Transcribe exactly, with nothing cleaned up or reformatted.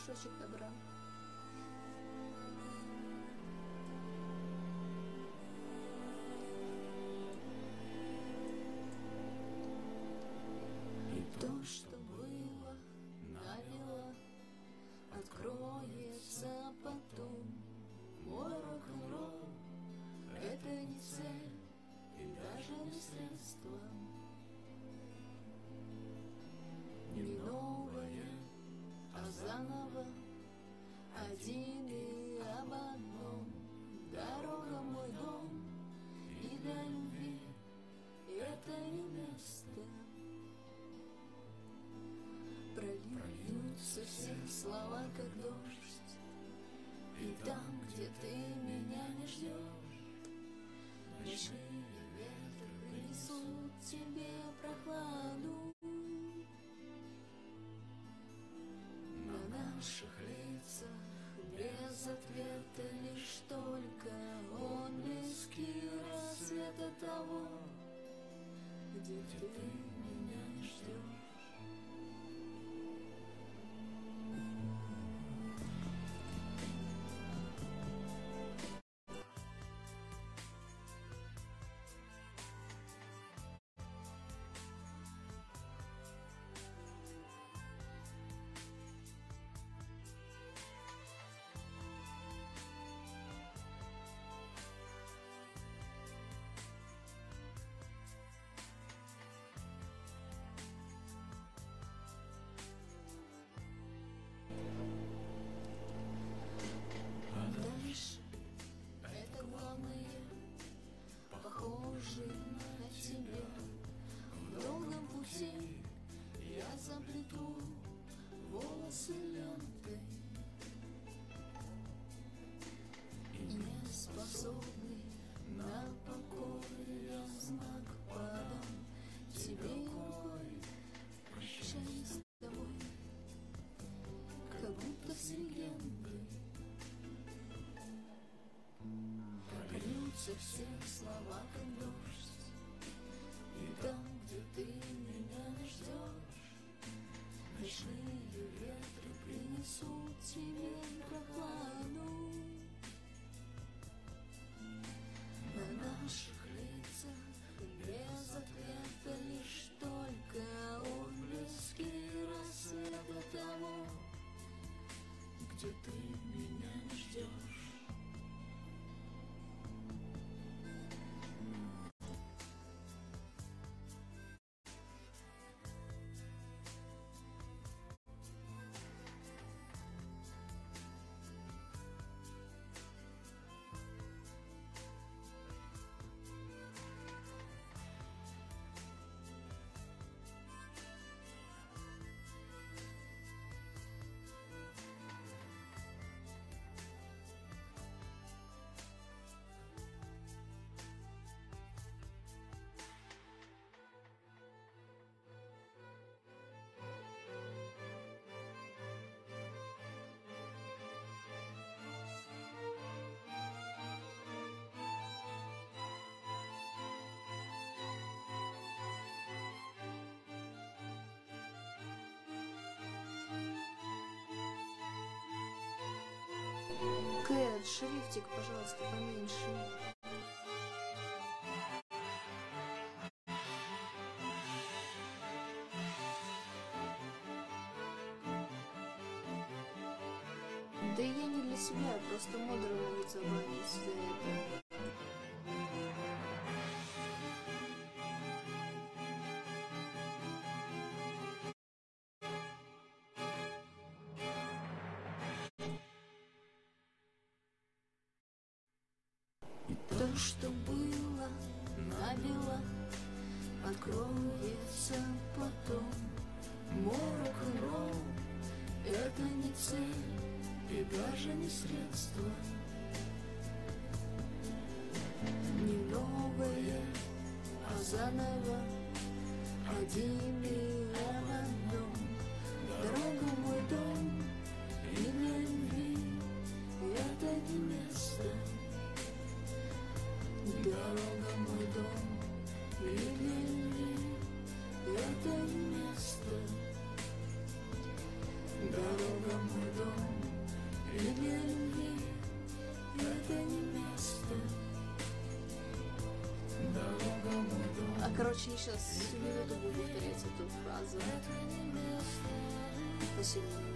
горшочек добра. И то, что было, навело, откроется потом. Мой рок-н-ролл — это не цель и даже не средство, не новое, а заново, один и об одном. Дорога — мой дом, и для любви это не место. Прольются все слова, как дождь, и там, где ты меня не ждешь, ночные ветры принесут тебе прохладу. На наших лицах без ответа лишь только отблески рассвета того, где ты меня не ждешь. Дальше это главное, похоже на тебя. В долгом пути я заплету волосы лентой, и не способный на покой я знак подам тебе рукой. Прощаюсь с тобой, как будто с легендой. Прольются все слова, как дождь, и там, где ты меня не ждешь, ночные ветры принесут тебе прохладу. На наших лицах без ответа лишь только отблески рассвета того, где ты меня не ждешь. Кэт, шрифтик, пожалуйста, поменьше. Да я не для себя, просто модеры могут забанить за это. То, что было, набело, откроется потом. Мой рок-н-ролл — это не цель и даже не средство, не новое, а заново, один и об одном. Дорога — мой дом, и для любви это не место. Дорога — мой дом, и для любви это не место. Дорога — мой дом. дом, и для любви это не место. Дорога мой дом. А короче, я сейчас всю минуту буду повторять эту фразу. Это не место. Спасибо.